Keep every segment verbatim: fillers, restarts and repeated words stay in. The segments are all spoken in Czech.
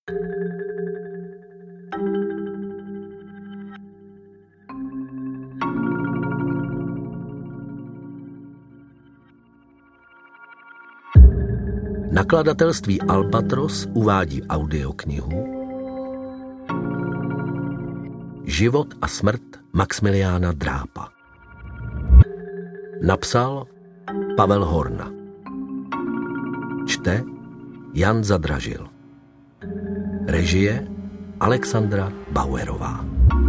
Nakladatelství Albatros uvádí audioknihu Život a smrt Maxmiliána Drápa. Napsal Pavel Horna. Čte Jan Zadražil. Režie Alexandra Bauerová.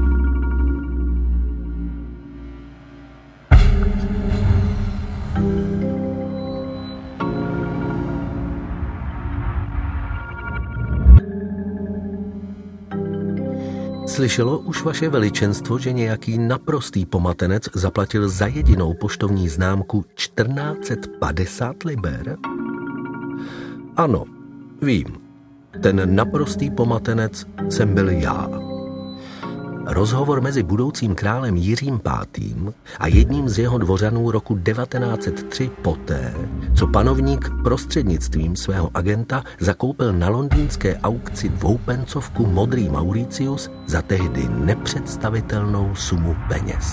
Slyšelo už vaše veličenstvo, že nějaký naprostý pomatenec zaplatil za jedinou poštovní známku čtrnáct set padesát liber? Ano, vím. Ten naprostý pomatenec jsem byl já. Rozhovor mezi budoucím králem Jiřím pátým a jedním z jeho dvořanů roku devatenáct set tři poté, co panovník prostřednictvím svého agenta zakoupil na londýnské aukci dvoupencovku modrý Mauricius za tehdy nepředstavitelnou sumu peněz.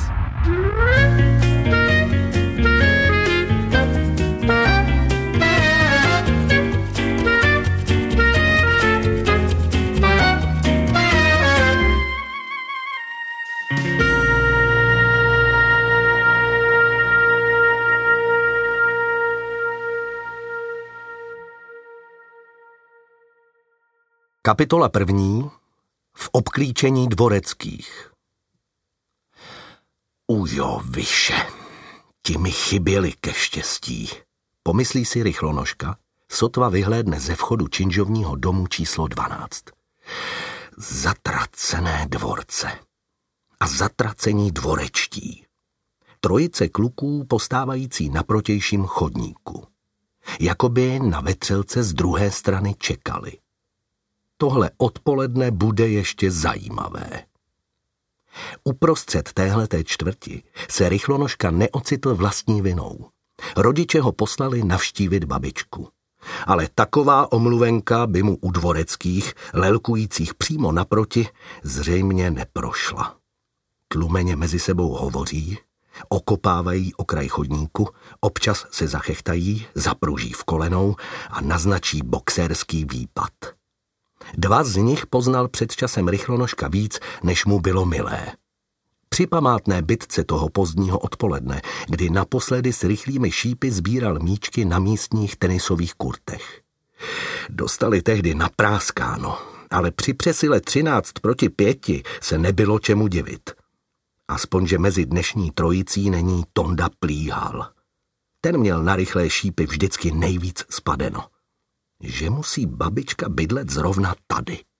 Kapitola první. V obklíčení dvoreckých. Ujo, vyše, ti mi chyběli ke štěstí, pomyslí si rychlonožka, sotva vyhlédne ze vchodu činžovního domu číslo dvanáct. Zatracené dvorce a zatracení dvorečtí. Trojice kluků postávající na protějším chodníku. Jakoby na vetřelce z druhé strany čekali. Tohle odpoledne bude ještě zajímavé. Uprostřed téhleté čtvrti se rychlonožka neocitl vlastní vinou. Rodiče ho poslali navštívit babičku. Ale taková omluvenka by mu u dvoreckých, lelkujících přímo naproti, zřejmě neprošla. Tlumeně mezi sebou hovoří, okopávají okraj chodníku, občas se zachechtají, zapruží v kolenou a naznačí boxerský výpad. Dva z nich poznal před časem rychlonožka víc, než mu bylo milé. Při památné bitce toho pozdního odpoledne, kdy naposledy s rychlými šípy sbíral míčky na místních tenisových kurtech. Dostali tehdy napráskáno, ale při přesile třináct proti pěti se nebylo čemu divit. Aspoň, že mezi dnešní trojicí není Tonda Plíhal. Ten měl na rychlé šípy vždycky nejvíc spadeno. Že musí babička bydlet zrovna tady.